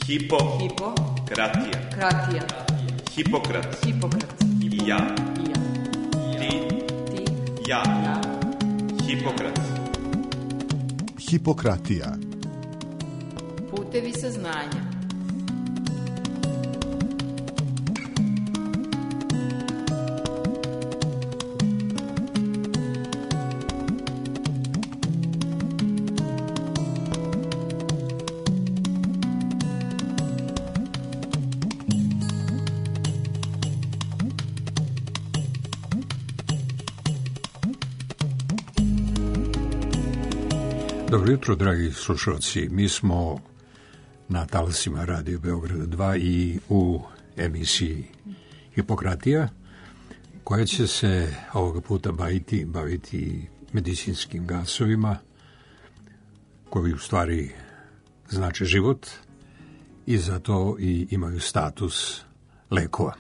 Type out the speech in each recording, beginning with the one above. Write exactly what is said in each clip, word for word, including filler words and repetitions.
Hipo. Hipo. Kratija. Kratija. Hipokrat. Hipokrat. I ja. I ja. Ti. Ti. Ja. Ja. Hipokrat. Hipokratija. Putevi saznanja. Dobro jutro, dragi slušalci. Mi smo na talasima Radio Beograda dva i u emisiji Hipokratija, koja će se ovoga puta baviti, baviti medicinskim gasovima, koji u stvari znače život i zato i imaju status lekova.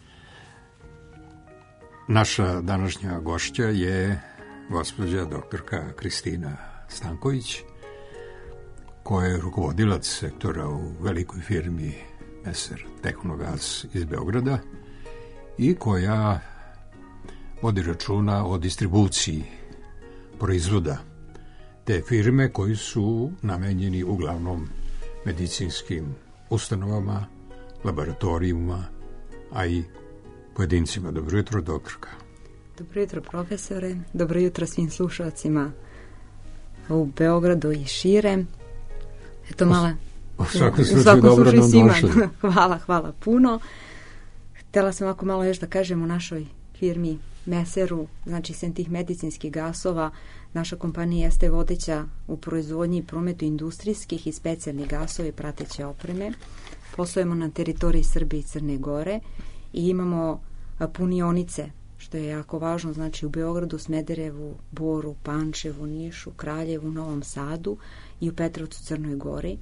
Naša današnja gošća je gospođa doktorka Kristina Stanković, koja je rukovodilac sektora u velikoj firmi Meser Tehnogas iz Beograda i koja vodi računa o distribuciji proizvoda te firme koji su namenjeni uglavnom medicinskim ustanovama, laboratorijima, a i pojedincima. Dobro jutro, doktorka. Dobro jutro, profesore. Dobro jutro svim slušalcima u Beogradu i šire. Eto mala... U svakom slučaju dobro nam došli. Hvala, hvala puno. Htjela sam ovako malo još da kažem u našoj firmi Meseru, znači sem tih medicinskih gasova, naša kompanija jeste vodeća u proizvodnji i prometu industrijskih i specijalnih gasova i prateće opreme. Poslujemo na teritoriji Srbije i Crne Gore i imamo punionice, što je jako važno, znači u Beogradu, Smederevu, Boru, Pančevu, Nišu, Kraljevu, Novom Sadu i u Petrovcu, Crnoj Gori.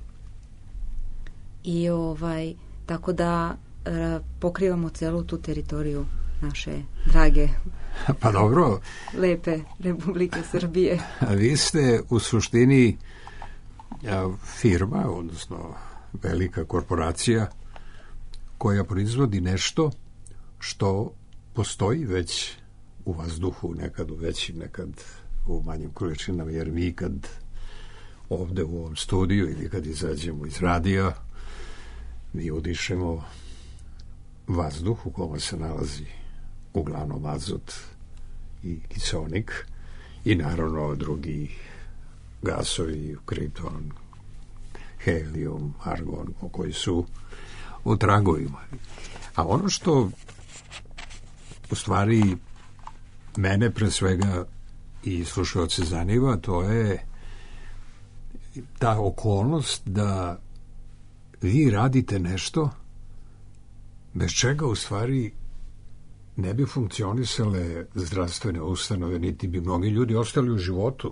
I ovaj, tako da e, pokrivamo celu tu teritoriju naše drage, pa dobro, lepe Republike Srbije. A vi ste u suštini a, firma, odnosno velika korporacija koja proizvodi nešto što postoji već u vazduhu, nekad u većim, nekad u manjim količinama, jer mi kad ovde u ovom studiju ili kad izađemo iz radija, mi udišemo vazduh u kome se nalazi uglavnom azot i kiseonik i naravno drugi gasovi, kripton, helijum, argon, koji su u tragovima. A ono što u stvari mene pre svega i slušalce zanima, to je ta okolnost da vi radite nešto bez čega u stvari ne bi funkcionisale zdravstvene ustanove, niti bi mnogi ljudi ostali u životu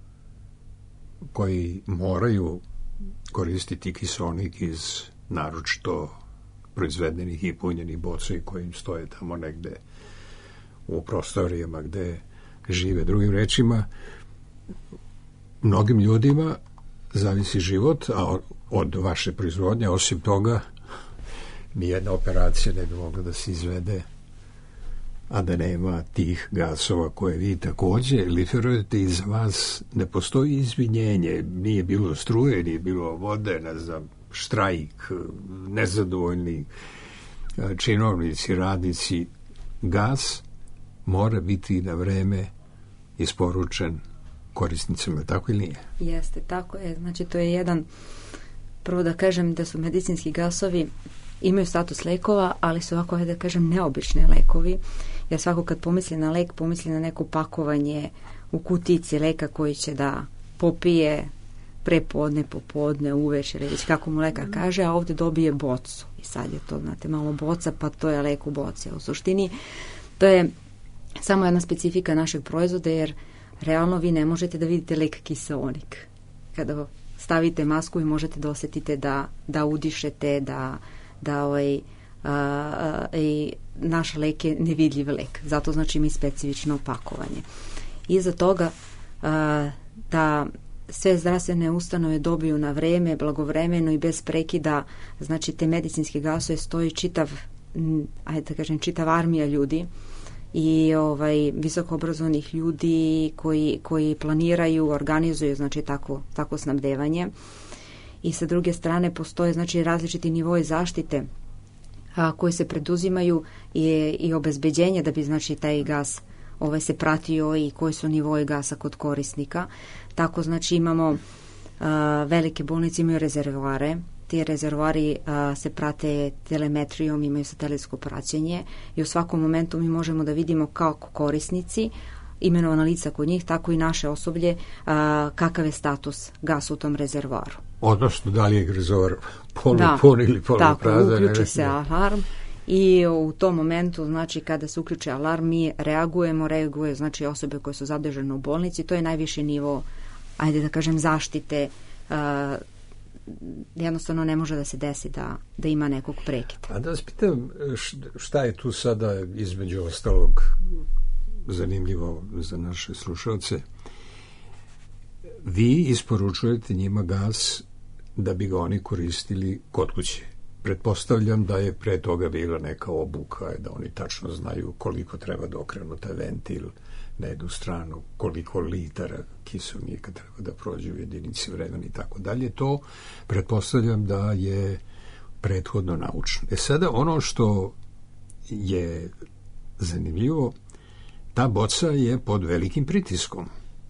koji moraju koristiti kiseonik iz naročito proizvedenih i punjenih boca i koji im stoje tamo negde u prostorijama gde žive. Drugim rečima, mnogim ljudima zavisi život, a od vaše proizvodnje, osim toga, nijedna operacija ne bi mogla da se izvede, a da nema tih gasova koje vi takođe liferujete i za vas ne postoji izvinjenje. Nije bilo struje, nije bilo vode, ne znam, štrajk, nezadovoljni činovnici, radnici. Gas mora biti na vreme isporučen korisnicima, tako ili nije? Jeste, tako je. Znači, to je jedan, prvo da kažem da su medicinski gasovi imaju status lekova, ali su ovako, da kažem, neobični lekovi. Jer svako kad pomisli na lek, pomisli na neko pakovanje u kutici leka koji će da popije prepodne, popodne, uvečer, već kako mu lekar kaže, a ovdje dobije bocu. I sad je to, znate, malo boca, pa to je lek u boci. A u suštini, to je samo jedna specifika našeg proizvoda, jer realno vi ne možete da vidite lek kiseonik. Kada stavite masku i možete da osjetite da, da udišete, da, da ovaj, a, a, i naš lek je nevidljiv lek. Zato znači mi specifično pakovanje. Iza toga a, ta sve zdravstvene ustanove dobiju na vreme, blagovremeno i bez prekida, znači te medicinske gasove stoji čitav, ajde da kažem, čitav armija ljudi i ovaj visoko obrazovanih ljudi koji, koji planiraju, organizuju znači tako, tako snabdevanje. I sa druge strane postoje znači različiti nivoi zaštite a, koji se preduzimaju i, i obezbeđenje da bi znači taj gas ovaj se pratio i koji su nivoji gasa kod korisnika. Tako znači imamo a, velike bolnice imaju rezervoare. Ti rezervoari a, se prate telemetrijom, imaju satelitsko praćenje i u svakom momentu mi možemo da vidimo kako korisnici, imenovana lica kod njih, tako i naše osoblje, a, kakav je status gasa u tom rezervoaru. Odnosno, da li je rezervoar polupun ili poluprazan? Tako, uključi se alarm i u tom momentu, znači, kada se uključi alarm, mi reagujemo, reaguje, znači, osobe koje su zadržane u bolnici, to je najviši nivo, ajde da kažem, zaštite. A, jednostavno ne može da se desi da, da ima nekog prekida. A da vas pitam, šta je tu sada između ostalog zanimljivo za naše slušalce? Vi isporučujete njima gas da bi ga oni koristili kod kuće. Pretpostavljam da je pre toga bila neka obuka, da oni tačno znaju koliko treba da okrenu taj ventil na jednu stranu, koliko litara kiselnika treba da prođe u jedinici vremena i tako dalje. To pretpostavljam da je prethodno naučno. E sada ono što je zanimljivo, ta boca je pod velikim pritiskom.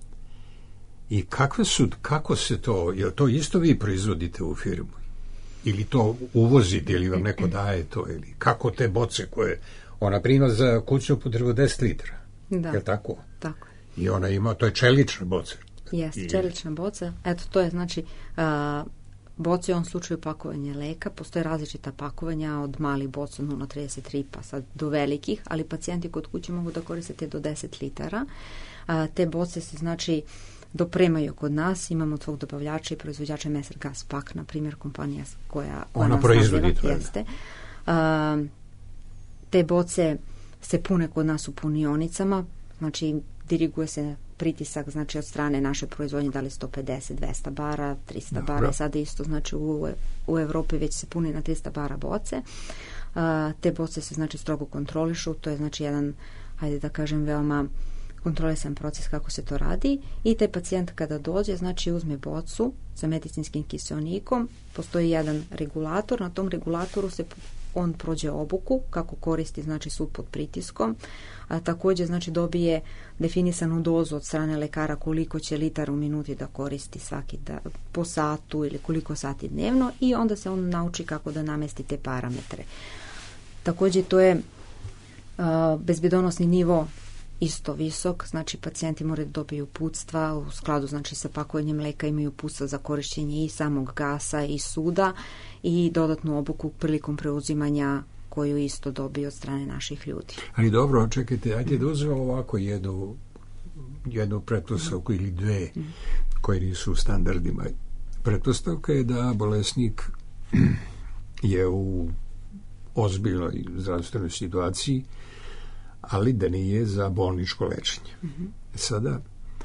I kakve su, kako se to, je to isto vi proizvodite u firmu? Ili to uvozite, ili vam neko daje to, ili kako te boce koje, ona prima za kućnu upotrebu deset litara, da. Je li tako? Tako. I ona ima, to je čelična boca. Jeste, I... čelična boca. Eto, to je znači a, boce u ovom slučaju pakovanje leka. Postoje različita pakovanja od malih boca nula zarez trideset tri pa sad do velikih, ali pacijenti kod kuće mogu da koristite do deset litara. A, te boce se znači dopremaju kod nas, imamo tvog dobavljača i proizvođača Messer Gas Pak, na primjer, kompanija koja, koja ona nas proizvodi to. Jeste. A, te boce se pune kod nas u punionicama, znači diriguje se pritisak znači od strane naše proizvodnje, da li sto pedeset, dvesta bara, trista Dobro. bara, sada isto znači u, u Evropi već se puni na trista bara boce. A, te boce se znači strogo kontrolišu, to je znači jedan, hajde da kažem, veoma kontrolisan proces kako se to radi i taj pacijent kada dođe, znači uzme bocu sa medicinskim kiseonikom, postoji jedan regulator, na tom regulatoru se on prođe obuku kako koristi znači sud pod pritiskom, a također znači dobije definisanu dozu od strane lekara koliko će litara u minuti da koristi svaki da, po satu ili koliko sati dnevno i onda se on nauči kako da namesti te parametre. Također to je a, bezbjedonosni nivo isto visok, znači pacijenti moraju da dobiju uputstva u skladu znači sa pakovanjem leka, imaju uputstva za korištenje i samog gasa i suda i dodatnu obuku prilikom preuzimanja koju isto dobiju od strane naših ljudi. Ali dobro, čekajte, ajde da uzmemo ovako jednu, jednu pretpostavku ili dve koje nisu u standardima. Pretpostavka je da bolesnik je u ozbiljnoj zdravstvenoj situaciji, ali da nije za bolničko lečenje. Mm-hmm. Sada,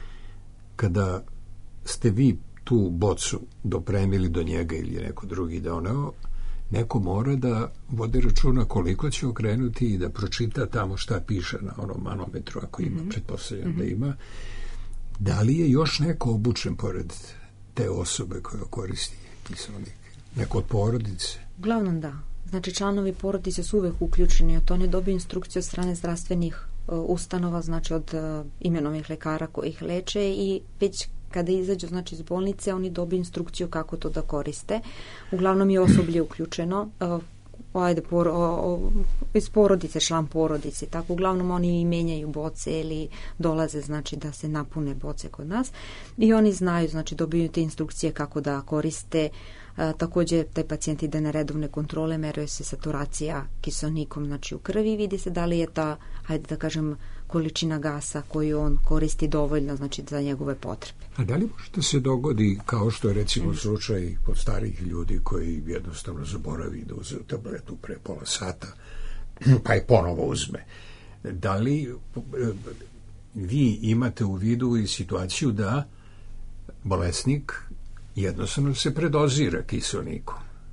kada ste vi tu bocu dopremili do njega ili neko drugi doneo, neko mora da vodi računa koliko će okrenuti i da pročita tamo šta piše na onom manometru, ako ima, mm-hmm. pretpostavljam mm-hmm. da ima. Da li je još neko obučen pored te osobe koja koristi kiseonik? Neko od porodice? Uglavnom da. Znači, članovi porodice su uvek uključeni, od to ne dobiju instrukcije od strane zdravstvenih uh, ustanova, znači od uh, imenovih lekara koji ih leče i već kada izađu znači iz bolnice, oni dobiju instrukciju kako to da koriste. Uglavnom je osoblje uključeno, uh, ajde, por, o, o, iz porodice, član porodice, tako uglavnom oni menjaju boce ili dolaze znači da se napune boce kod nas i oni znaju, znači dobiju te instrukcije kako da koriste. A, također taj pacijent ide na redovne kontrole, meruje se saturacija kiseonikom znači u krvi i vidi se da li je ta, hajde da kažem, količina gasa koju on koristi dovoljna znači za njegove potrebe. A da li može da se dogodi kao što je recimo slučaj kod starih ljudi koji jednostavno zaboravi da uzeo tabletu pre pola sata pa je ponovo uzme? Da li vi imate u vidu i situaciju da bolesnik jednostavno se predozira kiselnikom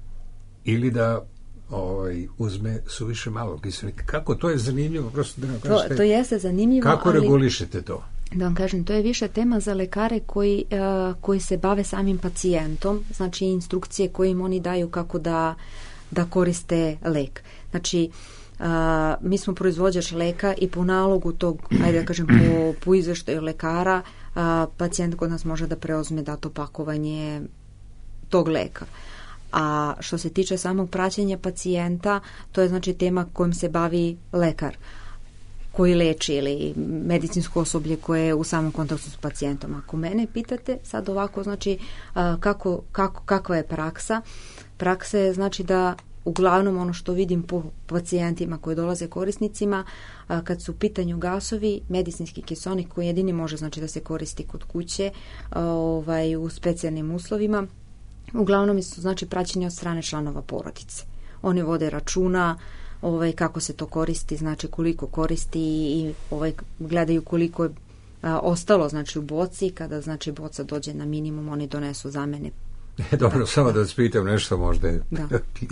ili da ovaj, uzme suviše malo kiselnika. Kako? To je zanimljivo, prosto da nam kažete. To, to jeste zanimljivo, kako ali, regulišete to? Da vam kažem, to je više tema za lekare koji, uh, koji se bave samim pacijentom, znači instrukcije koje im oni daju kako da, da koriste lek. Znači, uh, mi smo proizvođač leka i po nalogu tog, ajde da kažem, po, po izveštaju lekara, uh, pacijent kod nas može da preuzme dato pakovanje tog leka. A što se tiče samog praćenja pacijenta, to je znači tema kojom se bavi lekar koji leči ili medicinsko osoblje koje je u samom kontaktu s pacijentom. Ako mene pitate sad ovako, znači kako, kako, kakva je praksa? Praksa je znači da uglavnom ono što vidim po pacijentima koji dolaze korisnicima, kad su u pitanju gasovi, medicinski kiseonik koji jedini može znači da se koristi kod kuće ovaj, u specijalnim uslovima, uglavnom su znači praćenje od strane članova porodice. Oni vode računa ovaj, kako se to koristi, znači koliko koristi i ovaj, gledaju koliko je a, ostalo znači u boci. Kada znači boca dođe na minimum, oni donesu zamene. Dobro, da, samo da. da vas pitam nešto, možda da.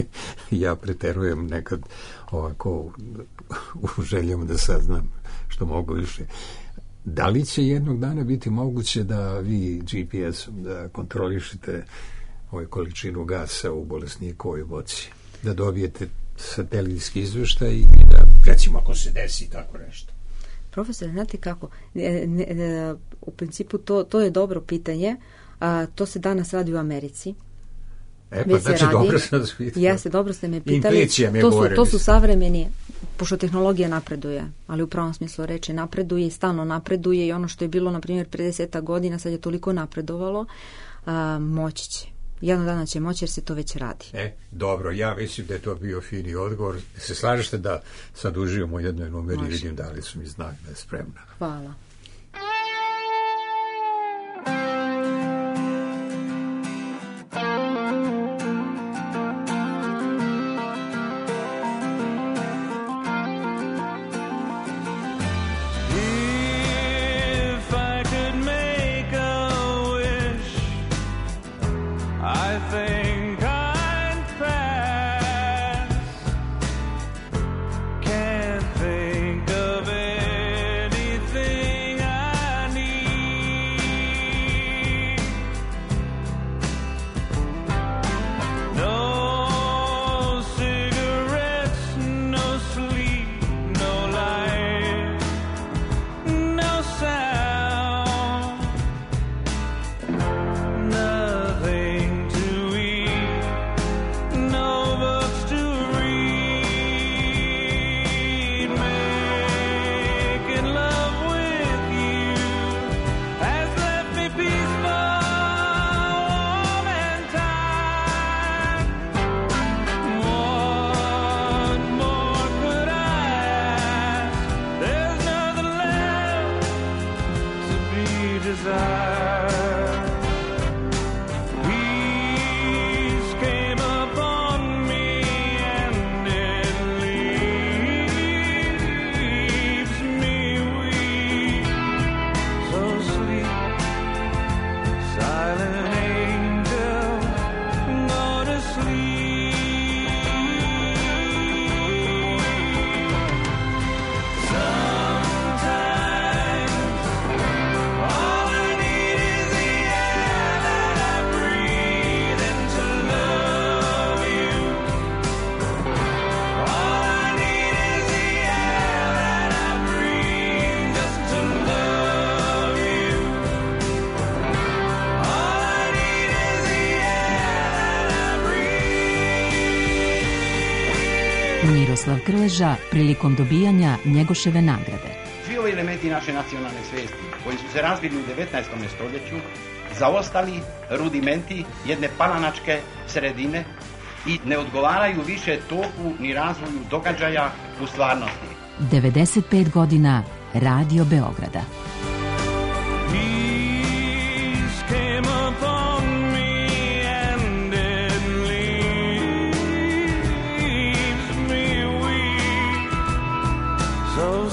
ja preterujem nekad ovako u željom da saznam što mogu više. Da li će jednog dana biti moguće da vi G P S-om da kontrolišete ovu količinu gasa u bolesnikovoj boci, da dobijete satelitski izveštaj i da, recimo, ako se desi tako nešto? Profesor, znate kako? Ne, ne, ne, u principu to, to je dobro pitanje. A, to se danas radi u Americi. E, pa znači dobro sam vas pitao. Jeste, dobro ste me pitali. Intuicija mi je to su, govorili. to su savremeni, pošto tehnologija napreduje, ali u pravom smislu reči napreduje i stalno napreduje i ono što je bilo, na primjer, pre deseta godina, sad je toliko napredovalo, a, moći će. Jednog dana će moći jer se to već radi. E, dobro, ja mislim da je to bio fini odgovor. Se slažete da sad uživamo u jednoj numeri i vidim da li su mi znak da je spremna. Hvala. Miroslav Krleža prilikom dobijanja Njegoševe nagrade. Svi ovi elementi naše nacionalne svijesti koji su se razvili u devetnaestom stoljeću zaostali rudimenti jedne palanačke sredine i ne odgovaraju više toku ni razvoju događaja u stvarnosti. devedeset pet godina Radio Beograda.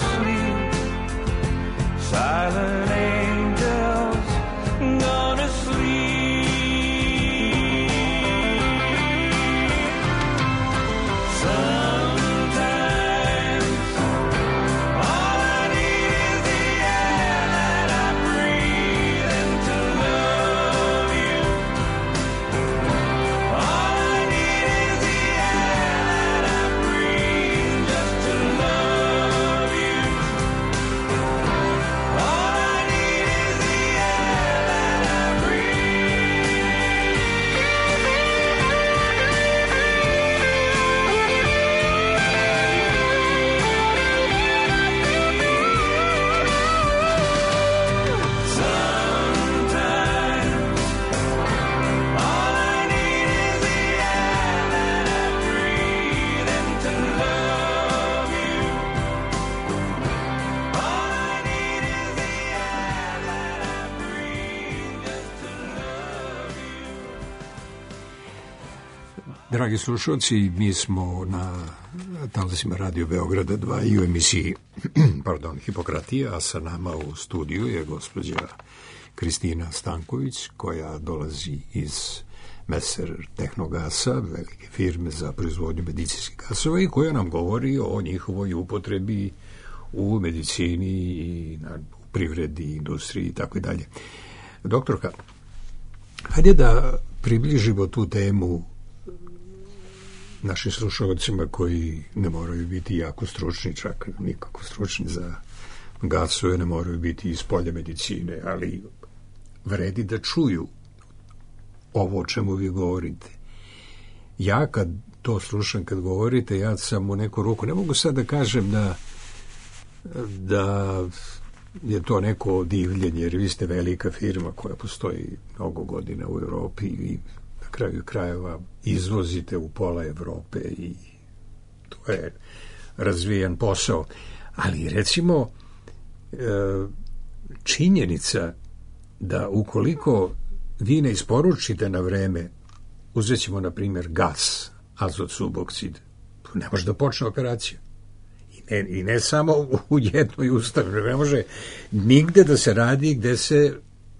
Silent angels, gonna sleep. Dragi slušalci, mi smo na talasima Radio Beograda dva i u emisiji pardon, Hipokratija, a sa nama u studiju je gospođa Kristina Stanković, koja dolazi iz Messer Tehnogasa, velike firme za proizvodnju medicinskih gasova, i koja nam govori o njihovoj upotrebi u medicini i na privredi, industriji i tako dalje. Doktorka, hajde da približimo tu temu našim slušalcima koji ne moraju biti jako stručni, čak nikako stručni za gasove, ne moraju biti iz polja medicine, ali vredi da čuju ovo o čemu vi govorite. Ja kad to slušam, kad govorite, ja sam u neku ruku, ne mogu sad da kažem da da je to neko divljenje, jer vi ste velika firma koja postoji mnogo godina u Evropi i na kraju krajeva izvozite u pola Evrope i to je razvijan posao. Ali recimo činjenica da ukoliko vi ne isporučite na vreme, uzet ćemo na primjer gas, azot suboksid, to ne može da počne operacija. I ne, i ne samo u jednoj ustanovi, ne može nigde da se radi gde se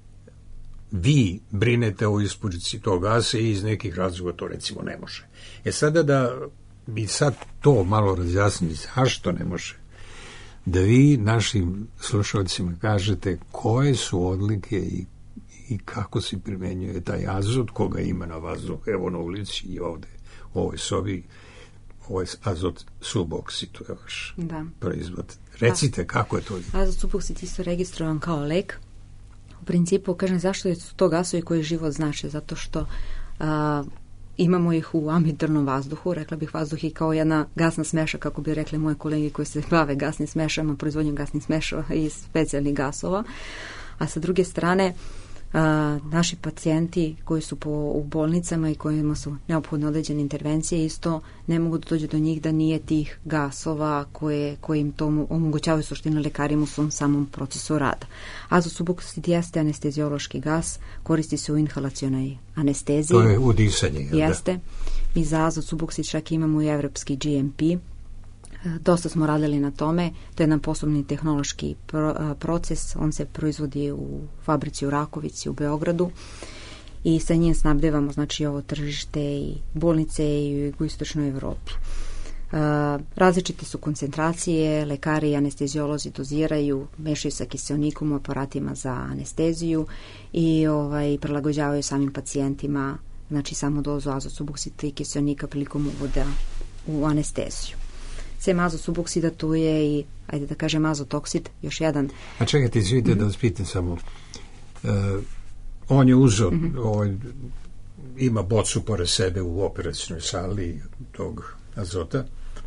vi brinete o isporuci tog gasa i iz nekih razloga to recimo ne može. E sada da bi sad to malo razjasnili, zašto ne može? Da vi našim slušalcima kažete koje su odlike i, i kako se primenjuje taj azot, koga ima na vazduhu, evo na ulici i ovde u ovoj sobi, ovo je azot suboksid, to je vaš da. proizvod. Recite, kako je to? Azot suboksid isto registrovan kao lek. U principu, kažem, zašto je to gasovi koji život znače? Zato što a, imamo ih u ambientalnom vazduhu, rekla bih vazduh i kao jedna gasna smeša, kako bi rekli moje kolege koji se bave gasnim smešama, proizvodnjom gasnih smešava i specijalnih gasova. A sa druge strane, a, naši pacijenti koji su po, u bolnicama i kojima su neophodne određene intervencije, isto ne mogu da dođu do njih da nije tih gasova koje, koje im to omogućavaju suštine lekarima u svom samom procesu rada. Azot suboksid jeste anesteziološki gas, koristi se u inhalacionoj anesteziji. To je udisanje. Jeste. Mi za azot suboksid čak imamo i evropski G M P. Dosta smo radili na tome. To je jedan posebni tehnološki pro, proces. On se proizvodi u fabrici u Rakovici u Beogradu i sa njim snabdevamo znači ovo tržište i bolnice i u jugoistočnoj Evropi. Uh, različite su koncentracije, lekari i anesteziolozi doziraju, mešaju sa kiseonikom u aparatima za anesteziju i ovaj, prilagođavaju samim pacijentima znači samo dozu azot suboksida i kiseonika prilikom uvoda u anesteziju. Sem azot suboksida tu je i, ajde da kažem, azot oksid, još jedan. A čekajte, izvidite mm-hmm. da vas pitam samo. Uh, on je uzeo, mm-hmm. ovaj, ima bocu pored sebe u operacijnoj sali tog azota,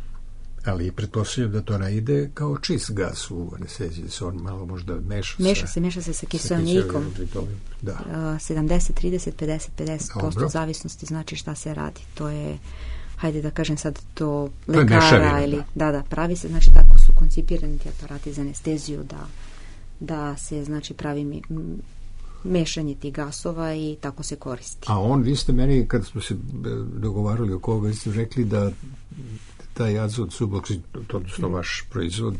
ali pretpostavljam da to ne ide kao čist gas u anesteziji, se on malo možda meša, meša sa, se, meša se sa kiseonikom. Da. Uh, sedamdeset, trideset, pedeset, pedeset posto zavisnosti znači šta se radi. To je, hajde da kažem sad to lekara ili, da, da, pravi se, znači tako su koncipirani ti aparati za anesteziju da, da se, znači, pravi mi, m, mešanje tih gasova i tako se koristi. A on, vi ste meni, kad smo se dogovarali oko ovoga, vi ste rekli da taj azot suboksid, odnosno vaš proizvod,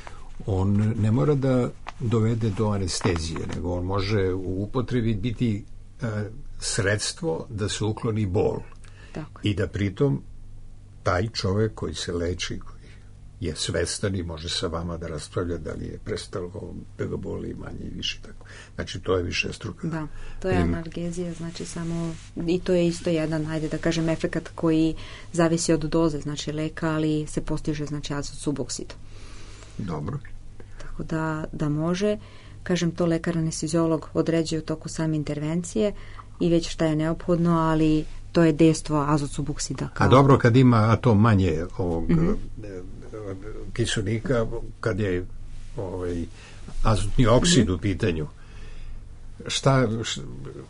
on ne mora da dovede do anestezije, nego on može u upotrebi biti e, sredstvo da se ukloni bol. Tako. I da pritom taj čovek koji se leči, koji je svestan i može sa vama da raspravlja da li je prestalo da ga boli manje i više. Tako. Znači, to je više struka. Da, to je analgezija, znači samo, i to je isto jedan, hajde da kažem, efekat koji zavisi od doze, znači leka, ali se postiže, znači, azot suboksid. Dobro. Tako da, da može, kažem, to lekar anesteziolog određuje u toku same intervencije i već šta je neophodno, ali to je dejstvo azot suboksida. Kao... A dobro, kad ima atom manje ovog mm-hmm. kiselnika, kad je ovaj, azotni oksid mm-hmm. u pitanju, šta, šta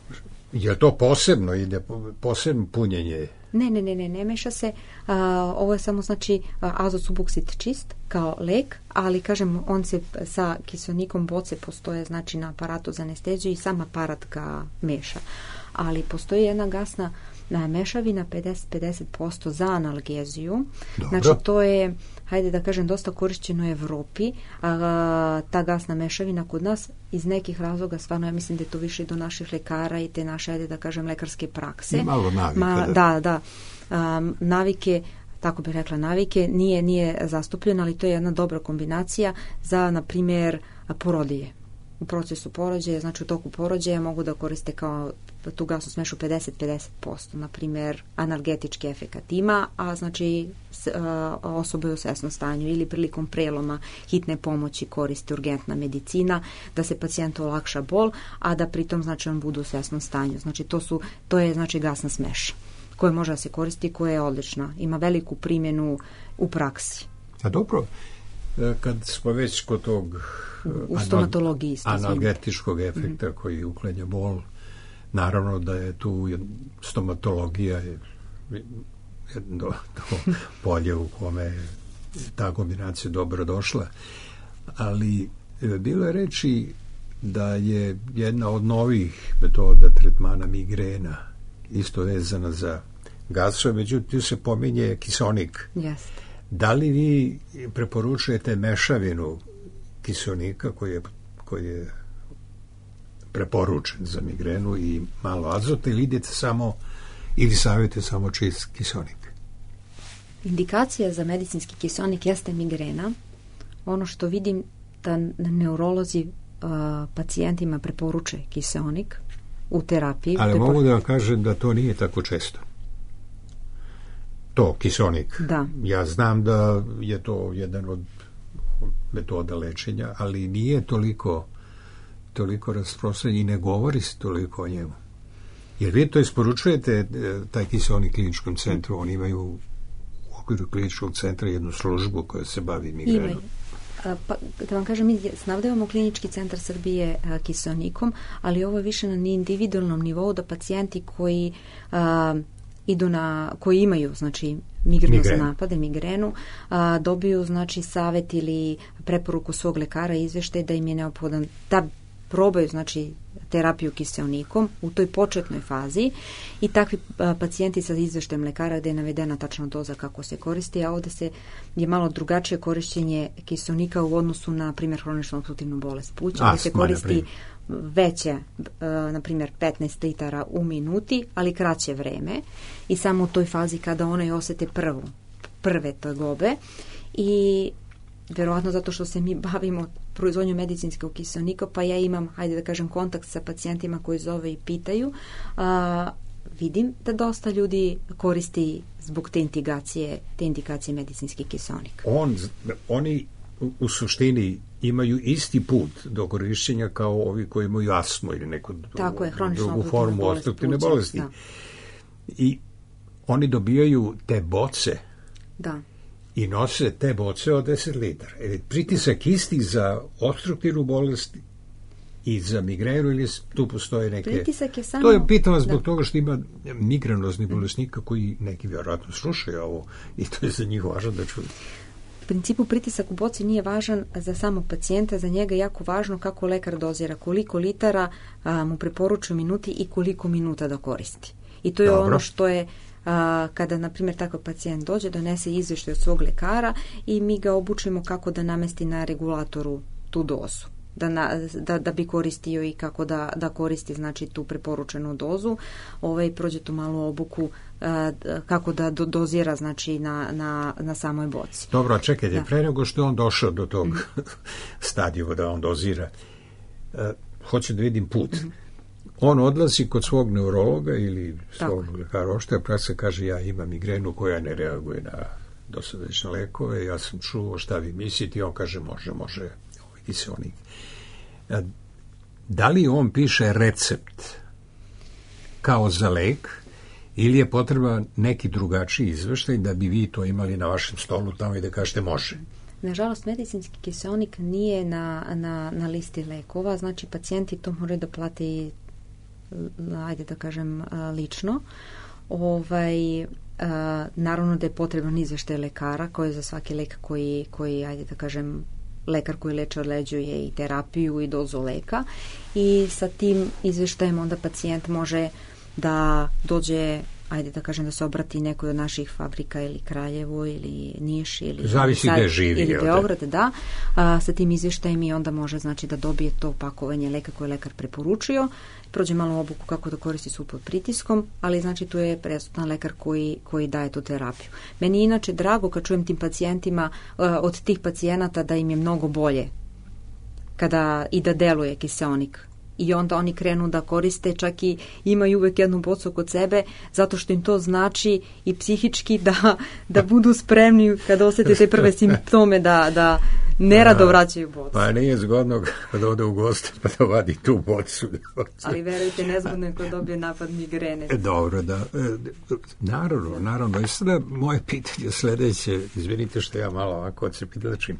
je to posebno, ide posebno punjenje? Ne, ne, ne, ne, ne meša se. A, ovo je samo, znači, azot suboksid čist kao lek, ali, kažem, on se sa kiselnikom boce postoje, znači, na aparatu za anesteziju i sam aparat ga meša. Ali postoji jedna gasna na mešavina pedeset do pedeset posto za analgeziju. Dobro. Znači to je, hajde da kažem, dosta korišćeno u Evropi, a ta gasna mešavina kod nas iz nekih razloga, stvarno ja mislim da je to više do naših lekara i te naše, hajde da kažem, lekarske prakse. I malo navika. Ma, da, da. Um, navike, tako bih rekla navike, nije, nije zastupljena, ali to je jedna dobra kombinacija za, na primjer, porodilje. U procesu porođaja, znači u toku porođaja mogu da koriste kao tu gasnu smešu pedeset do pedeset posto, na primjer analgetički efekat ima, a znači s, a, osobe u svesnom stanju ili prilikom preloma hitne pomoći koristi urgentna medicina, da se pacijentu olakša bol, a da pritom znači on bude u svesnom stanju. Znači to su, to je znači gasna smeša koja može da se koristi, koja je odlična, ima veliku primjenu u praksi. A dobro, kad smo već kod tog u stomatologiji isto analgetičkog efekta mm-hmm. koji uklanja bol, naravno da je tu stomatologija jedno to polje u kome je ta kombinacija dobro došla, ali bilo je reči da je jedna od novih metoda tretmana migrena isto vezana za gasove, međutim tu se pominje kiseonik. Jeste. Da li vi preporučujete mešavinu kiseonika koji je, koji je preporučen za migrenu i malo azota, ili idete samo ili savjetujete samo čist kiseonik? Indikacija za medicinski kiseonik jeste migrena. Ono što vidim da neurolozi uh, pacijentima preporuče kiseonik u terapiji. Ali Prepor... mogu da vam kažem da to nije tako često. To, kiseonik. Da. Ja znam da je to jedan od metoda lečenja, ali nije toliko toliko rasprostranjen i ne govori se toliko o njemu. Jer vi to isporučujete taj kiseonik kliničkom centru, oni imaju u okviru kliničkog centra jednu službu koja se bavi migrenom. Imaju. Pa, da vam kažem, mi snabdevamo klinički centar Srbije a, kiseonikom, ali ovo je više na individualnom nivou da pacijenti koji a, idu na, koji imaju znači migrenozne napade, migrenu, a, dobiju znači savjet ili preporuku svog lekara, izveštaj da im je neophodan da probaju znači terapiju kiseonikom u toj početnoj fazi i takvi a, pacijenti sa izveštajem lekara gdje je navedena tačna doza kako se koristi, a ovdje se je malo drugačije korišćenje kiseonika u odnosu na primjer hroničnu opstruktivnu bolest pluća, gdje se koristi veće, na primjer petnaest litara u minuti, ali kraće vreme i samo u toj fazi kada one osjete prvu, prve tegobe i vjerojatno zato što se mi bavimo proizvodnjom medicinskog kiseonika, pa ja imam, hajde da kažem, kontakt sa pacijentima koji zove i pitaju, a, vidim da dosta ljudi koristi zbog te indikacije, te indikacije medicinski kiseonik. On, oni u, u suštini imaju isti put do korišćenja kao ovi koji imaju astmu ili neku Tako je, drugu formu opstruktivne bolesti. Da. I oni dobijaju te boce da. i nose te boce od deset litara. E, pritisak isti za opstruktivnu bolest i za migrenu ili tu postoje neke... Pritisak je samo... To je pitam vas zbog da. toga što ima migrenozni bolesnika koji neki vjerojatno slušaju ovo i to je za njih važno da čuju. U principu pritisak u boci nije važan za samog pacijenta, za njega je jako važno kako lekar dozira, koliko litara a, mu preporučuje minuti i koliko minuta da koristi. I to je Dobro. ono što je a, kada, na primjer, takav pacijent dođe, donese izvještaj od svog lekara i mi ga obučimo kako da namesti na regulatoru tu dozu. Da, na, da, da bi koristio i kako da, da koristi znači tu preporučenu dozu, ovaj prođe tu malu obuku a, kako da do, dozira znači na, na, na samoj boci. Dobro, a čekajte, da. pre nego što je on došao do tog mm-hmm. stadijeva da on dozira, a, hoću da vidim put. Mm-hmm. On odlazi kod svog neurologa ili svog Tako. lekara opšte prakse, kaže ja imam migrenu koja ne reaguje na dosadašnje lekove, ja sam čuo šta vi mislite i on kaže može, može ovaj kiseonik. Da li on piše recept kao za lek ili je potreban neki drugačiji izveštaj da bi vi to imali na vašem stolu tamo i da kažete može? Nažalost, medicinski kiseonik nije na, na, na listi lekova, znači pacijenti to moraju da plate i, ajde da kažem, lično. Ovaj, a, naravno da je potreban izveštaj lekara koji je za svaki lek koji, koji ajde da kažem, lekar koji leče određuje i terapiju i dozu leka i sa tim izveštajem onda pacijent može da dođe ajde da kažem da se obrati nekoj od naših fabrika ili Kraljevo ili Niš ili zavisi gde živi ili Beograd, da, a, sa tim izvještajem i onda može znači da dobije to pakovanje leka koje je lekar preporučio, prođe malo obuku kako da koristi sud pod pritiskom, ali znači tu je presutan lekar koji, koji daje tu terapiju. Meni je inače drago kad čujem tim pacijentima, od tih pacijenata da im je mnogo bolje kada i da deluje kiseonik. I onda oni krenu da koriste, čak i imaju uvek jednu bocu kod sebe, zato što im to znači i psihički da, da budu spremni kada osjete te prve simptome da, da nerado vraćaju bocu. Pa nije zgodno kada ode u goste pa da vadi tu bocu. Ali verujte, nezgodno je kada dobije napad migrene. Dobro, da. Naravno, naravno. I sada moje pitanje sledeće, izvinite što ja malo ovako odsepidlačim,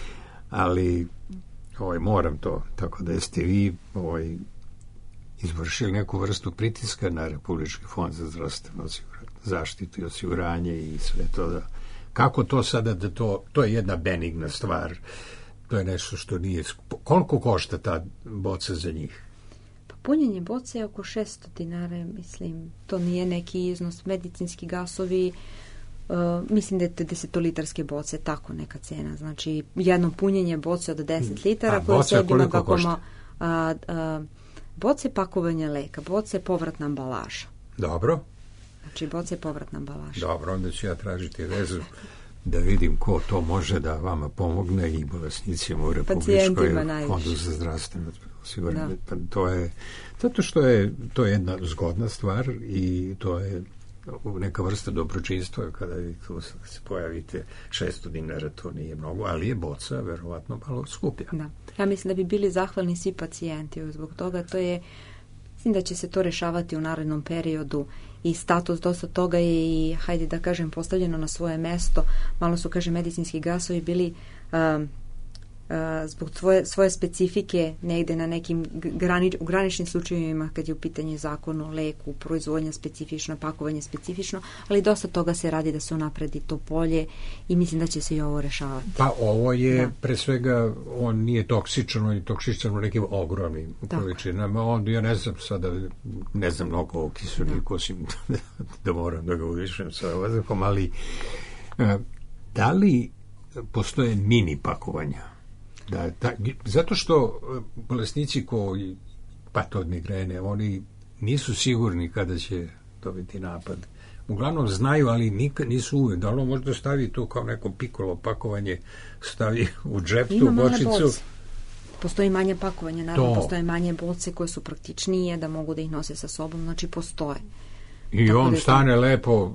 ali ovaj, moram to, tako da jeste vi ovaj, izvršili neku vrstu pritiska na Republički fond za zdravstvenu zaštitu i osiguranje i sve to. Da, kako to sada da to, to je jedna benigna stvar, to je nešto što nije, koliko košta ta boca za njih? Pa punjenje boce je oko šesto dinara, mislim, to nije neki iznos, medicinski gasovi, Uh, mislim da je desetolitarske boce tako neka cena, znači jedno punjenje boce od deset litara a koje boce sebi koliko na košta? A, a, boce pakovanja leka, boce povratna ambalaža. Dobro. Znači boce povratna ambalaža. Dobro, onda ću ja tražiti vezu da vidim ko to može da vama pomogne i bolesnicima u Republičkoj fondu za zdravstveno osiguranje. Pa to je, zato što je to je jedna zgodna stvar i to je neka vrsta dobročinstva kada vi tu se pojavite šesto dinara, to nije mnogo, ali je boca verovatno malo skuplja. Da. Ja mislim da bi bili zahvalni svi pacijenti zbog toga, to je, mislim da će se to rešavati u narednom periodu i status dosta toga je i, hajde da kažem, postavljeno na svoje mesto. Malo su, kažem, medicinski gasovi bili um, Uh, zbog svoje, svoje specifike negde na nekim grani, u graničnim slučajevima kad je u pitanju zakon o leku, proizvodnja specifično, pakovanje specifično, ali dosta toga se radi da se unapredi to polje i mislim da će se i ovo rešavati. Pa ovo je da. Pre svega, on nije toksičan, on je toksičan u nekim ogromnim količinama. On, ja ne znam sada, ne znam mnogo o kiselniku, osim da, da moram da ga uvišem sa vazduhom, ali uh, da li postoje mini pakovanja? Da, da, zato što bolesnici koji pate od migrene, oni nisu sigurni kada će dobiti napad. Uglavnom znaju, ali nikad nisu uvijek. Da ono možda stavi to kao neko pikolo pakovanje, stavi u džep tu bočicu. Postoji manje pakovanja, naravno to. Postoje manje boce koje su praktičnije, da mogu da ih nose sa sobom, znači postoje. I tako on da stane to... lepo,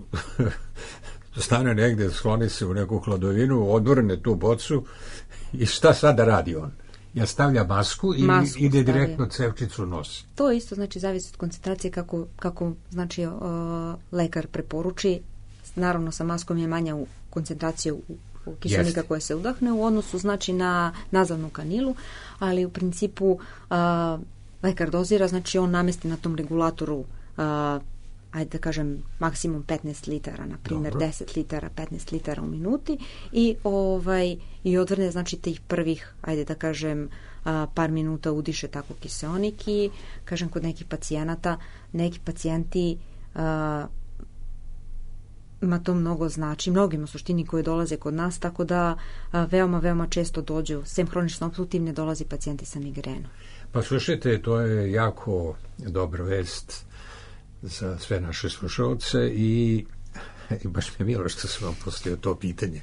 stane negde, skloni se u neku hladovinu, odvrne tu bocu. I šta sada radi on? Ja stavlja masku i masku ide stavlja. Direktno cevčicu u nos. To isto znači zavisi od koncentracije kako, kako znači uh, lekar preporuči. Naravno sa maskom je manja u koncentracija u, u kiselnika koje se udahne u odnosu znači na nazalnu kanilu, ali u principu uh, lekar dozira, znači on namesti na tom regulatoru uh, ajde da kažem maksimum petnaest litara, na primjer Dobro. deset litara, petnaest litara u minuti i ovaj i odvrne znači tih prvih, ajde da kažem a, par minuta udiše tako kiseonik i kažem kod nekih pacijenata, neki pacijenti a, ima to mnogo znači, mnogim u suštini koji dolaze kod nas, tako da a, veoma, veoma često dođu, sem hronično opstruktivne dolazi pacijenti sa migrenom. Pa slušajte, to je jako dobra vest za sve naše slušalce i, i baš mi je milo što sam vam postavio to pitanje.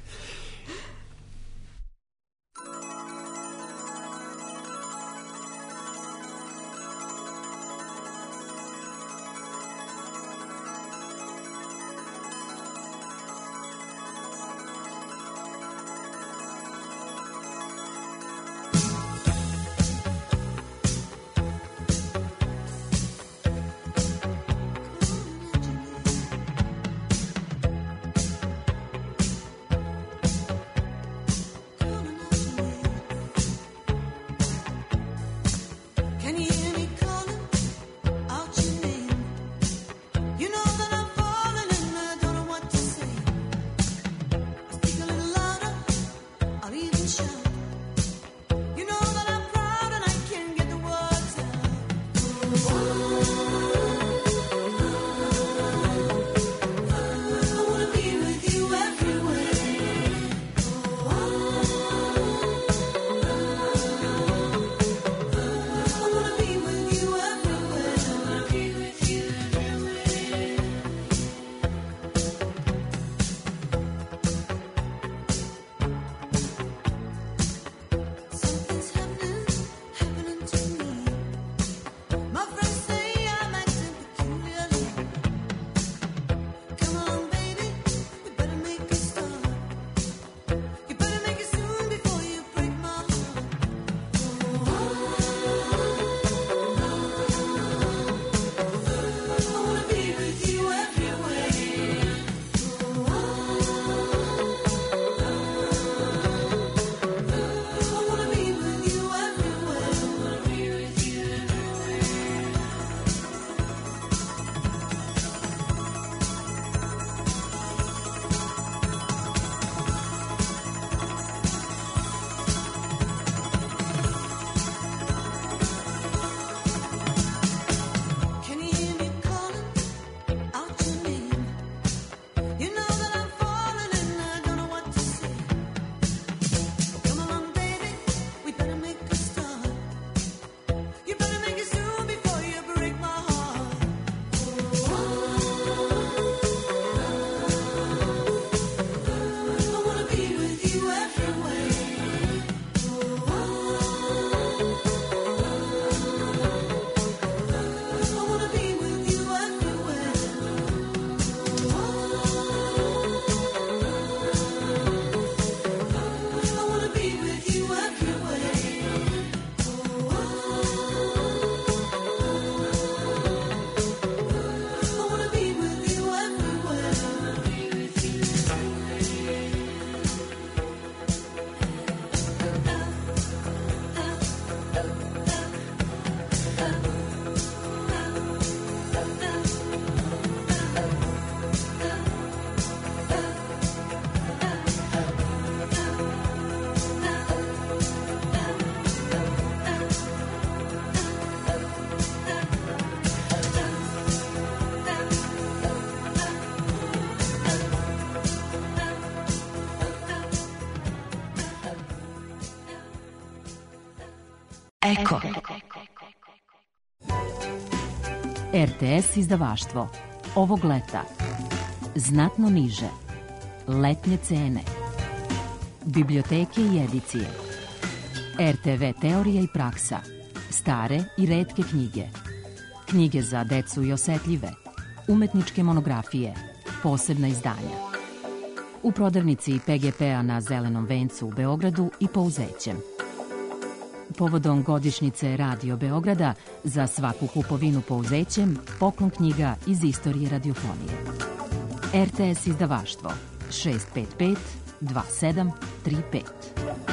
R T S izdavaštvo. Ovog leta. Znatno niže. Letnje cene. Biblioteke i edicije. R T V teorija i praksa. Stare i retke knjige. Knjige za decu i osetljive. Umetničke monografije. Posebna izdanja. U prodavnici P G P-a na Zelenom vencu u Beogradu i Pouzećem. Povodom godišnjice Radio Beograda za svaku kupovinu Pouzećem poklon knjiga iz istorije radiofonije. R T S izdavaštvo šest pet pet dva sedam tri pet.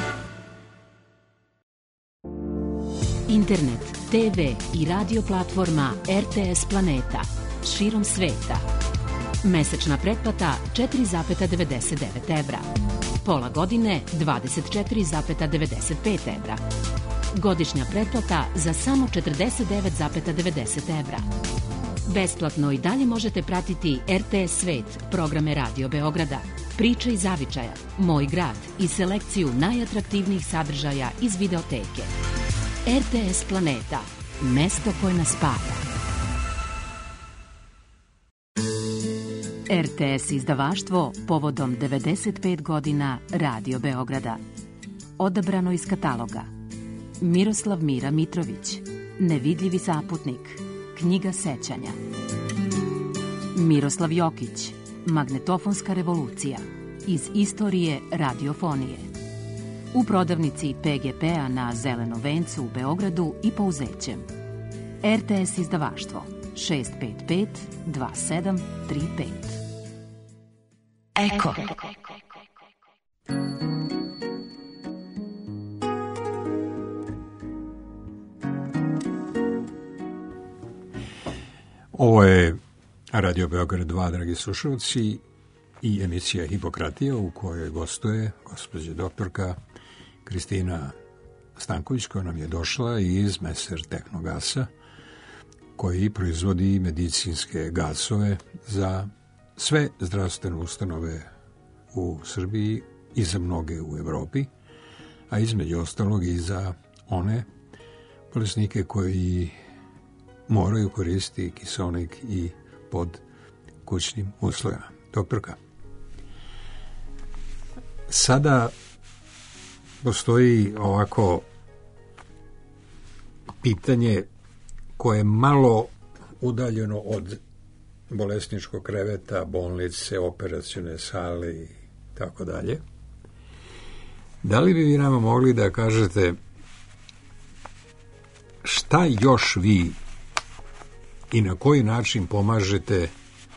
Internet, T V i radio platforma R T S Planeta širom sveta. Mesečna pretplata četiri zarez devedeset devet evra. Pola godine dvadeset četiri zarez devedeset pet evra. Godišnja pretplata za samo četrdeset devet zarez devedeset evra. Besplatno i dalje možete pratiti R T S Svet, programe Radio Beograda, priče iz zavičaja, Moj grad i selekciju najatraktivnijih sadržaja iz videoteke. R T S Planeta, mesto koje nas spaja. R T S izdavaštvo povodom devedeset pet godina Radio Beograda. Odabrano iz kataloga. Miroslav Mira Mitrović, Nevidljivi saputnik, knjiga sećanja. Miroslav Jokić, Magnetofonska revolucija, iz istorije radiofonije. U prodavnici P G P-a na Zelenom vencu u Beogradu i Pouzećem. R T S izdavaštvo šest pet pet dva sedam tri pet. Eko. Ovo je Radio Beograd dva, dragi slušalci, i emisija Hipokratija u kojoj gostuje gospođa doktorka Kristina Stanković, koja nam je došla iz Messer Tehnogasa, koji proizvodi medicinske gasove za sve zdravstvene ustanove u Srbiji i za mnoge u Evropi, a između ostalog i za one bolesnike koji moraju koristiti kiseonik i pod kućnim uslovima. Doktorka, sada postoji ovako pitanje koje je malo udaljeno od bolesničkog kreveta, bolnice, operacione sale i tako dalje. Da li bi vi nama mogli da kažete šta još vi i na koji način pomažete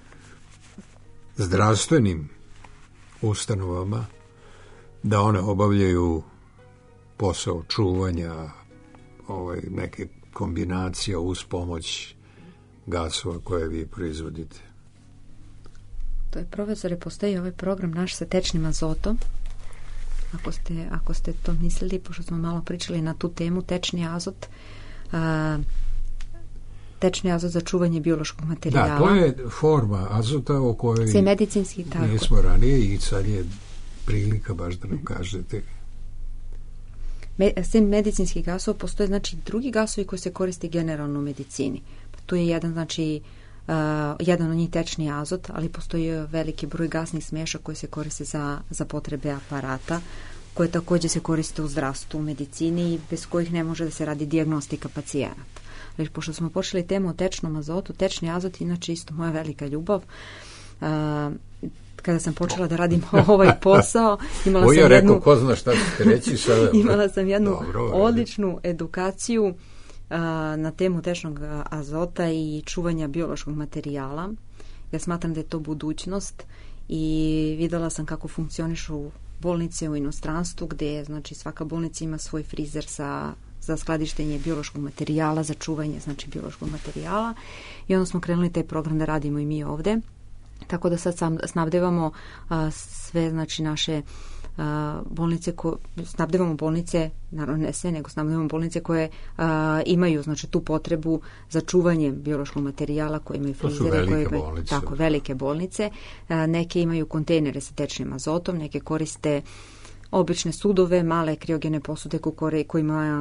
zdravstvenim ustanovama da one obavljaju posao čuvanja, ovaj, neke kombinacija uz pomoć gasova koje vi proizvodite? To je, profesore, postoji ovaj program naš sa tečnim azotom. Ako ste, ako ste to mislili, pošto smo malo pričali na tu temu, tečni azot, a, tečni azot za čuvanje biološkog materijala. Da, to je forma azota o kojoj se medicinski tako. Nismo ranije i sad je prilika baš da nam kažete. Me, sem medicinskih gasova postoje znači drugi gasovi koji se koriste generalno u medicini. Pa tu je jedan znači uh, jedan od njih tečni azot, ali postoji veliki broj gasnih smešaka koji se koriste za, za potrebe aparata, koje također se koriste u zdravstvu, u medicini i bez kojih ne može da se radi dijagnostika pacijenata. Ali pošto smo počeli temu o tečnom azotu, tečni azot inače isto moja velika ljubav. Uh, kada sam počela da radim ovaj posao, imala Ovo sam ja jednu... rekao, ko zna šta ćete reći sada. imala sam jednu Dobro, odličnu edukaciju uh, na temu tečnog azota i čuvanja biološkog materijala. Ja smatram da je to budućnost i videla sam kako funkcionišu bolnice u inostranstvu, gde znači svaka bolnica ima svoj frizer sa za skladištenje biološkog materijala, za čuvanje znači biološkog materijala, i onda smo krenuli taj program da radimo i mi ovde. Tako da sad sam snabdevamo a, sve znači naše a, bolnice ko, snabdevamo bolnice, naravno ne sve, nego snabdevamo bolnice koje a, imaju znači tu potrebu za čuvanje biološkog materijala, koje imaju frizere, koje imaju bolnice. Tako, velike bolnice. A, neke imaju kontejnere sa tečnim azotom, neke koriste obične sudove, male kriogene posude koje ima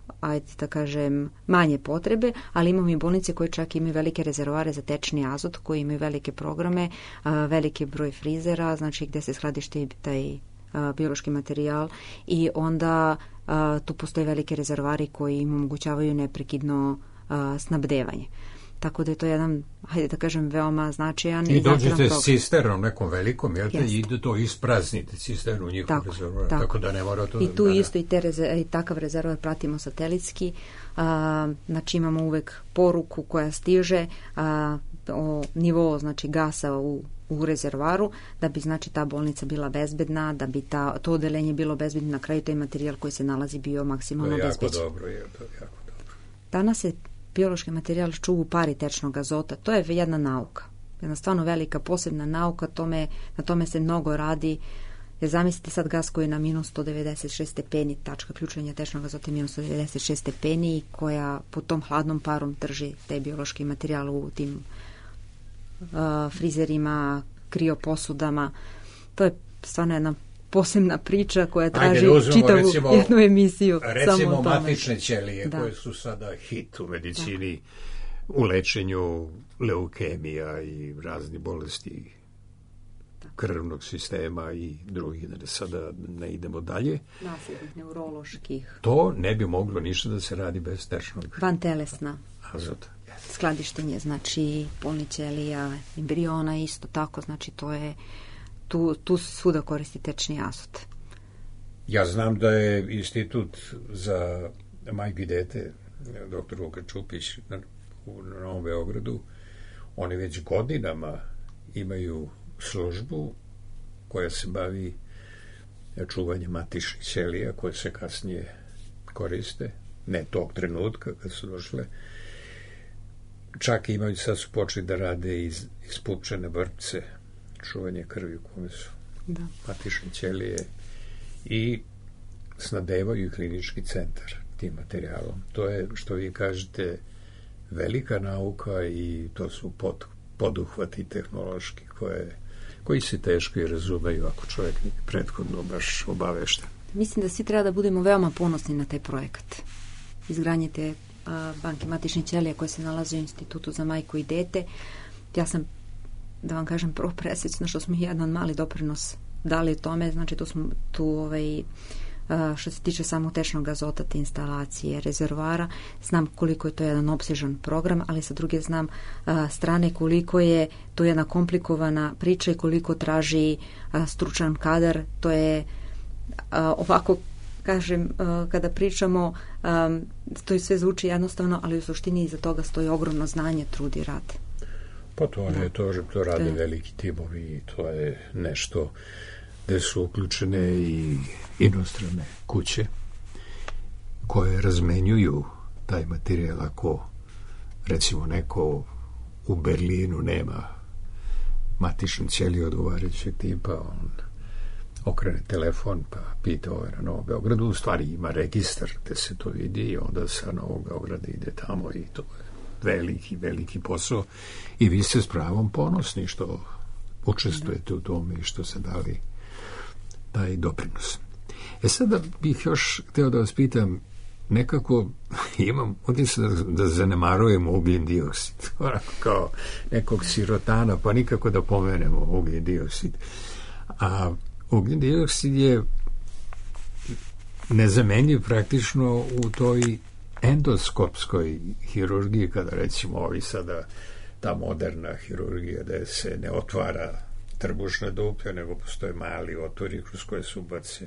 ajde da kažem, manje potrebe, ali imamo i bolnice koje čak imaju velike rezervoare za tečni azot, koji imaju velike programe, a, veliki broj frizera, znači gde se skladišti taj a, biološki materijal i onda a, tu postoje velike rezervoari koji im omogućavaju neprekidno a, snabdevanje. Tako da je to jedan, hajde da kažem, veoma značajan i i dođete s cisternom nekom velikom, jel te, Jest. i ide to ispraznite cisternu u njihov Tako, rezervoar, tako. tako da ne mora to... I tu da, da. isto i, te reze, i takav rezervoar pratimo satelitski, a, znači imamo uvek poruku koja stiže a, o nivou, znači gasa u, u rezervoaru, da bi znači ta bolnica bila bezbedna, da bi ta, to odelenje bilo bezbedno, na kraju taj materijal koji se nalazi bio maksimalno To je jako bezbeđen. dobro, je to jako dobro. Danas se biološki materijal čuva u pari tečnog azota. To je jedna nauka. Jedna stvarno velika, posebna nauka. Tome, na tome se mnogo radi. Jer zamislite sad gas koji je na minus sto devedeset šest stepeni, tačka ključanja tečnog azota je minus sto devedeset šest stepeni, koja pod tom hladnom parom drži taj biološki materijal u tim uh, frizerima, krioposudama. To je stvarno jedna posebna priča koja traži Ajde, uzmemo, čitavu recimo, jednu emisiju. Recimo samo o tome. matične ćelije, Da. koje su sada hit u medicini, u lečenju leukemija i razni bolesti krvnog sistema i drugih, da sada ne idemo dalje. Nasljednih neuroloških. To ne bi moglo ništa da se radi bez tečnog Vantelesna azota. skladištenje, znači polnih ćelija, embriona isto tako, znači to je tu, tu svuda koristi tečni azot. Ja znam da je Institut za majku i dete, doktor Vuka Čupić na, u Novom Beogradu, oni već godinama imaju službu koja se bavi čuvanjem matičnih ćelija koje se kasnije koriste, ne tog trenutka kad su došle. Čak imaju, sad su počeli da rade iz, iz pupčane vrpce, čuvanje krvi u kome su Da. matične ćelije i snadevaju klinički centar tim materijalom. To je, što vi kažete, velika nauka i to su pod, poduhvati tehnološki koje, koji se teško i razumeju ako čovjek nije prethodno baš obavešten. Mislim da svi treba da budemo veoma ponosni na taj projekat. Izgradnje te a, banke matičnih ćelija koje se nalaze u Institutu za majku i dete. Ja sam, da vam kažem, prvo presrećna što smo jedan mali doprinos dali tome, znači tu smo tu ovaj, a, što se tiče samog tečnog azota, te instalacije, rezervoara, znam koliko je to jedan opsežan program, ali sa druge znam a, strane koliko je to jedna komplikovana priča i koliko traži a, stručan kadar. To je a, ovako kažem, a, kada pričamo a, to je sve zvuči jednostavno, ali u suštini iza toga stoji ogromno znanje, trud i rad. Pa to je, to, to rade Da. veliki timovi i to je nešto gde su uključene i inostrane kuće koje razmenjuju taj materijal. Ako recimo neko u Berlinu nema matične ćelije odgovarajućeg tipa, on okrene telefon pa pita ove na Novom Beogradu, u stvari ima registar gde se to vidi i onda sa Novog Beograda ide tamo i to je veliki, veliki posao i vi ste s pravom ponosni što učestvujete u tome i što ste dali taj doprinos. E sada bih još hteo da vas pitam, nekako imam utisak da, da zanemarujem ugljen dioksid, onako kao nekog sirotana, pa nikako da pomenemo ugljen dioksid. A ugljen dioksid je nezamenljiv praktično u toj endoskopskoj hirurgiji, kada recimo ovi sada ta moderna hirurgija da se ne otvara trbušna duplja, nego postoje mali otvori kroz koje se ubace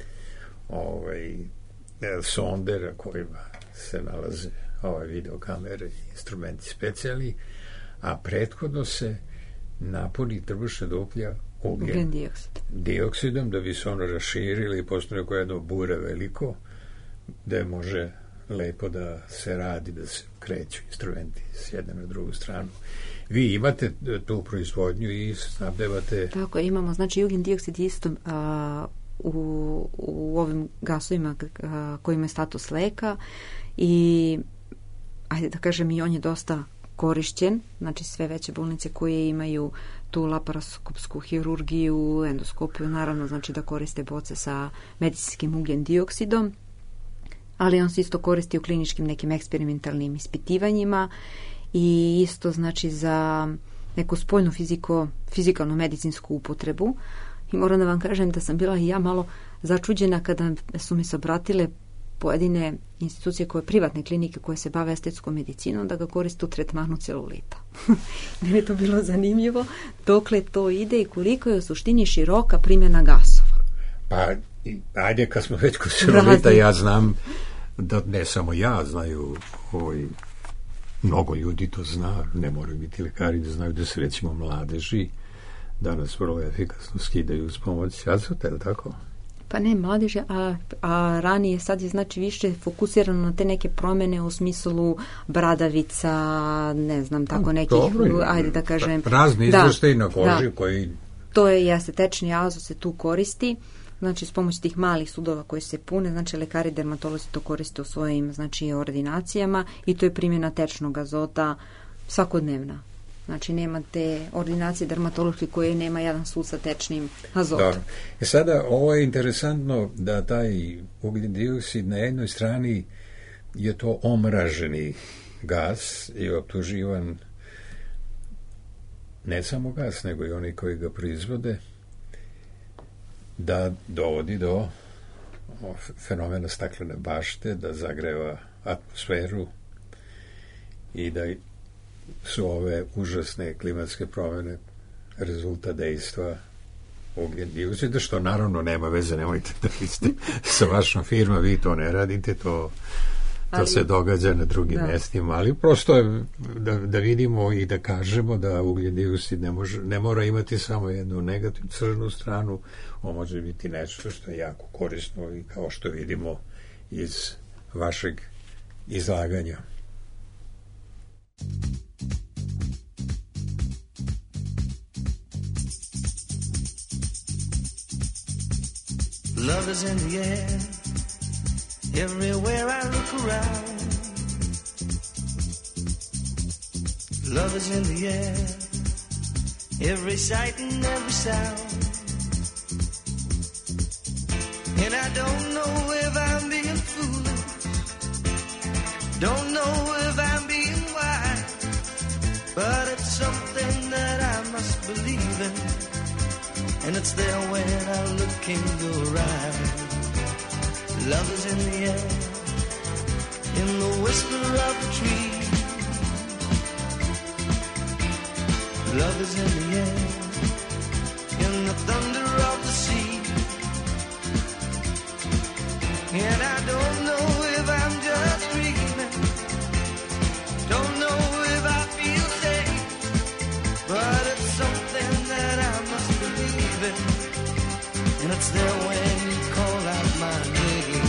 ovaj, sonde na kojima se nalaze ovaj videokamere i instrumenti specijalni, a prethodno se napuni trbušna duplja ugljen Ugljen dioksid. dioksidom da bi se ono raširili i postoje neko jedno bure veliko gde može lepo da se radi, da se kreću instrumenti s jedne na drugu stranu. Vi imate tu proizvodnju i snabdevate... Tako, imamo, znači ugljen dioksid isto a, u, u ovim gasovima a, koji imaju status leka i ajde da kažem i on je dosta korišćen, znači sve veće bolnice koje imaju tu laparoskopsku hirurgiju, endoskopiju, naravno znači da koriste boce sa medicinskim ugljen dioksidom ali on se isto koristi u kliničkim nekim eksperimentalnim ispitivanjima i isto znači za neku spoljnu fiziko, fizikalnu medicinsku upotrebu. I moram da vam kažem da sam bila i ja malo začuđena kada su mi se obratile pojedine institucije koje privatne klinike koje se bave estetskom medicinom da ga koriste u tretmanu celulita. Meni je to bilo zanimljivo dokle to ide i koliko je u suštini široka primjena gasova. Pa, ajde, kad smo već kod celulita, ja znam da ne samo ja znaju, ovaj, mnogo ljudi to zna, ne moraju biti lekari da znaju da se recimo mladeži danas vrlo efikasno skidaju uz pomoć azota, je li tako? Pa ne mladeže, a, a ranije sad je znači više fokusirano na te neke promjene u smislu bradavica, ne znam, tako nekih, dobro, ajde da kažem. Razni izveštaji na koži da, koji... To je, jeste, tečni azot se tu koristi, znači s pomoć tih malih sudova koji se pune, znači lekari dermatolozi to koriste u svojim znači ordinacijama i to je primjena tečnog azota svakodnevna. Znači nema te ordinacije dermatološke koje nema jedan sud sa tečnim azotom. Dobro. E sada, ovo je interesantno da taj ugljen dioksid na jednoj strani je to omraženi gas i optuživan ne samo gas, nego i oni koji ga proizvode, da dovodi do fenomena staklene bašte, da zagreva atmosferu i da su ove užasne klimatske promjene rezultat dejstva ugljen dioksida, što naravno nema veze, nemojte da vi ste sa vašom firmom, vi to ne radite, to, to ali, se događa na drugim da. mjestima, ali prosto je da, da vidimo i da kažemo da ugljen dioksid ne, može, ne mora imati samo jednu negativnu crnu stranu, on može biti nešto što je jako korisno i kao što vidimo iz vašeg izlaganja. Love is in the air, everywhere I look around. Love is in the air, every sight and every sound. And I don't know if I'm being foolish, don't know if I'm being wise, but it's something that I must believe in. And it's there when I look in your eyes. Love is in the air, in the whisper of the tree. Love is in the air, in the thunder of the sea. And I don't know if I'm just dreaming, don't know if I feel safe, but it's something that I must believe in. And it's there when you call out my name.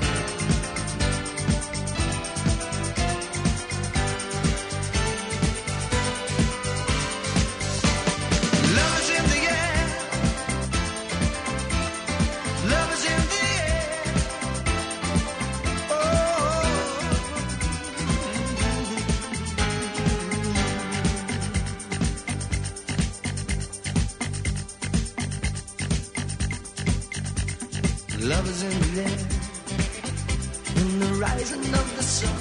Love is in the air, love is in the air. Oh, love is in the air, in the rising of the sun.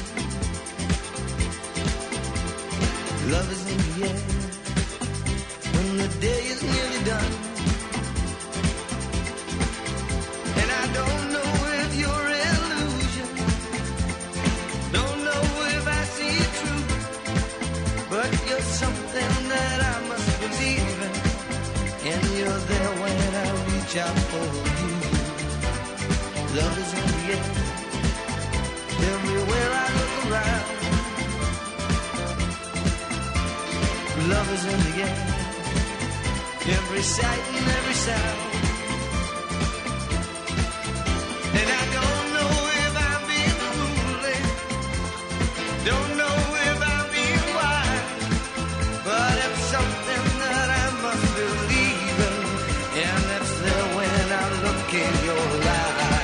Love is in the air, when the day is nearly done. And I don't know if you're illusion, don't know if I see it true, but you're something that I must believe in. And you're there when I reach out for you. Love is in the air, everywhere I look around. Love is in the air, every sight and every sound. And I don't know if I'm being foolish, don't know if I'm being wise, but it's something that I must believe in. And it's there when I look in your eyes.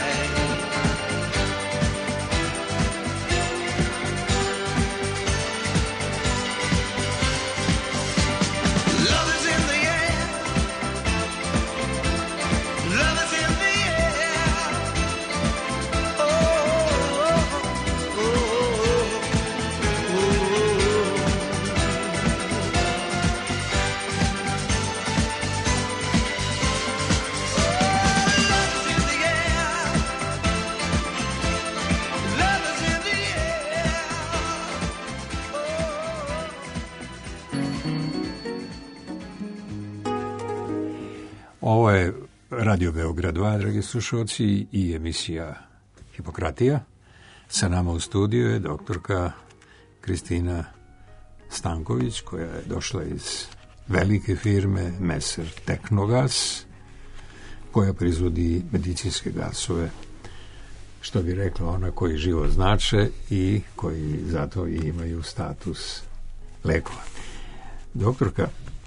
Love is in the air. Oh. Ovo je Radio Beograd dva, dragi slušalci, i emisija Hipokratija. Sa nama u studiju je doktorka Kristina Stanković, koja je došla iz velike firme Messer Tehnogas, koja proizvodi medicinske gasove, što bi rekla ona, koji živo znače i koji zato i imaju status lekova. Doktorka,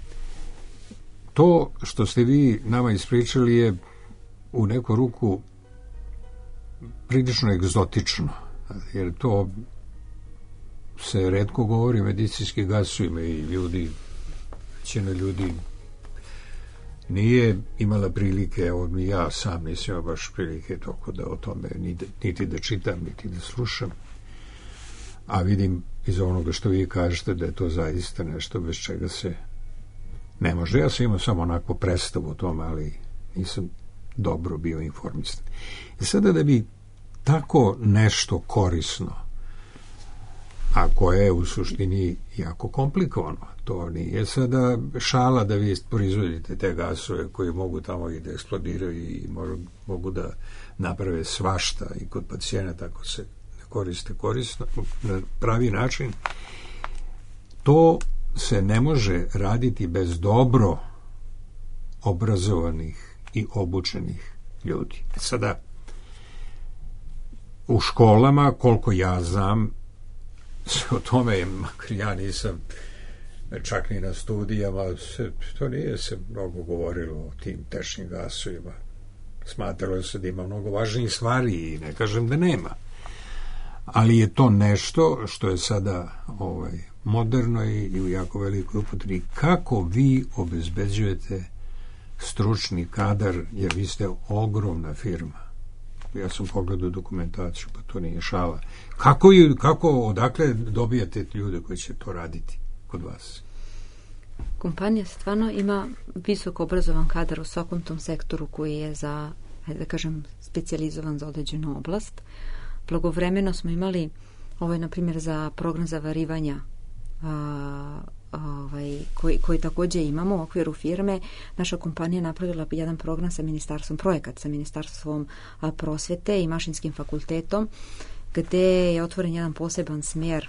to što ste vi nama ispričali je u neku ruku prilično egzotično, jer to se retko govori o medicinskim gasovima i ljudi, većina ljudi nije imala prilike, evo mi ja sam nisam imao baš prilike toliko da o tome niti da čitam, niti da slušam, a vidim iz onoga što vi kažete da je to zaista nešto bez čega se ne može. Ja sam imao samo onako predstavu o tome, ali nisam dobro bio informisan. I sada da bi tako nešto korisno, a koje je u suštini jako komplikovano, to nije sada šala da vi proizvodite te gasove koji mogu tamo i da eksplodiraju i mogu da naprave svašta i kod pacijenata ako se ne koriste korisno na pravi način. To se ne može raditi bez dobro obrazovanih i obučenih ljudi. Sada, u školama, koliko ja znam, o tome, makar ja nisam čak ni na studijama, se, to nije se mnogo govorilo o tim tečnim gasovima. Smatralo se da ima mnogo važnijih stvari i ne kažem da nema. Ali je to nešto što je sada ovaj, moderno i u jako velikoj upotrebi. Kako vi obezbeđujete stručni kadar, jer vi ste ogromna firma. Ja sam pogledao dokumentaciju, pa to nije šala. Kako, kako odakle dobijate ljude koji će to raditi kod vas? Kompanija stvarno ima visoko obrazovan kadar u svakom tom sektoru koji je za, hajde da kažem, specijalizovan za određenu oblast. Blagovremeno smo imali, ovo je na primjer za program zavarivanja, a, ovaj, koji, koji također imamo u okviru firme. Naša kompanija napravila jedan program sa ministarstvom, projekat sa ministarstvom a, prosvete i mašinskim fakultetom, gdje je otvoren jedan poseban smjer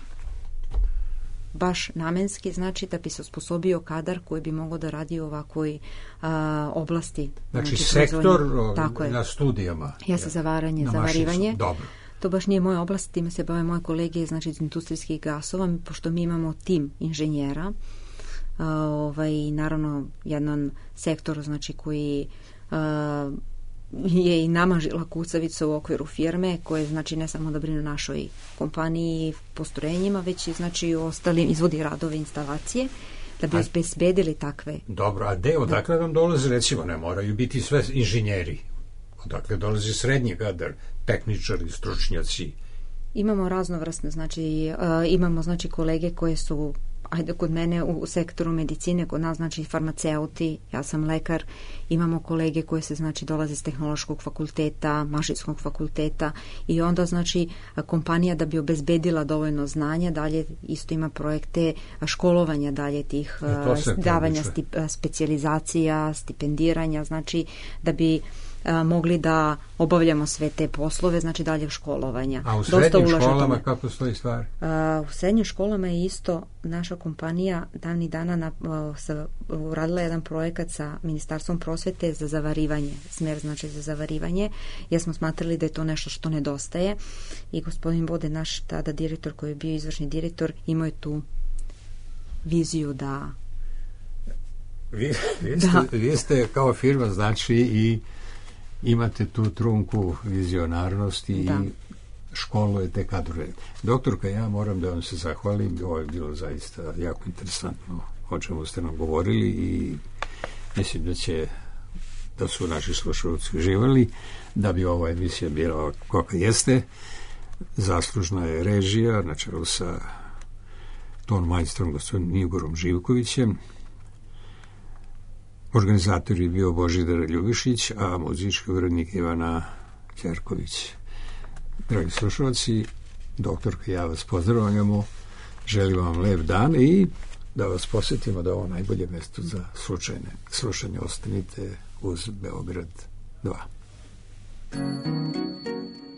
baš namenski, znači da bi se osposobio kadar koji bi mogao da radi u ovakvoj a, oblasti. Znači, znači sektor tako na je. studijama. Ja se zavaranje, na zavarivanje. Mašincu. Dobro. To baš nije moja oblast, time se bave moje kolege, znači iz industrijskih gasova, pošto mi imamo tim inženjera, a, ovaj, naravno jedan sektor, znači koji a, je i nama žila kucavica u okviru firme, koje znači ne samo da brinu našoj kompaniji i postrojenjima, već i znači u ostalim izvodi radove instalacije, da bi obezbedili takve. Dobro, a gde, odakle vam dolaze, recimo, ne moraju biti sve inženjeri? Odakle dolazi srednji kadar, tehničari, stručnjaci? Imamo raznovrsne, znači uh, imamo znači kolege koje su, ajde kod mene u sektoru medicine, kod nas znači farmaceuti, ja sam lekar, imamo kolege koje se znači dolaze iz tehnološkog fakulteta, mašinskog fakulteta i onda znači kompanija da bi obezbedila dovoljno znanja, dalje isto ima projekte školovanja dalje tih uh, davanja stip, specijalizacija, stipendiranja, znači da bi a, mogli da obavljamo sve te poslove, znači dalje školovanja. A u srednjim školama kako stoji stvar? A, u srednjim školama je isto naša kompanija davnih dana na, a, sa, uradila jedan projekat sa Ministarstvom prosvete za zavarivanje, smjer znači za zavarivanje, jer smo smatrali da je to nešto što nedostaje i gospodin Bode, naš tada direktor koji je bio izvršni direktor, imao je tu viziju da vi, vi, ste, da. vi ste kao firma znači i imate tu trunku vizionarnosti da. I školujete kadrove. Doktorka, ja moram da vam se zahvalim, ovo je bilo zaista jako interesantno o čemu ste nam govorili i mislim da će da su naši slušalci uživali, da bi ova emisija bila kakva jeste. Zaslužna je režija na čelu sa ton majstrom gospodinom Igorom Živkovićem. Organizator je bio Božidar Ljubišić, a muzički urednik Ivana Ćerković. Dragi slušalci, doktorka, ja vas pozdravljamo, želim vam lep dan i da vas posjetimo da ovo najbolje mjesto za slučajne slušanje. Ostanite uz Beograd dva.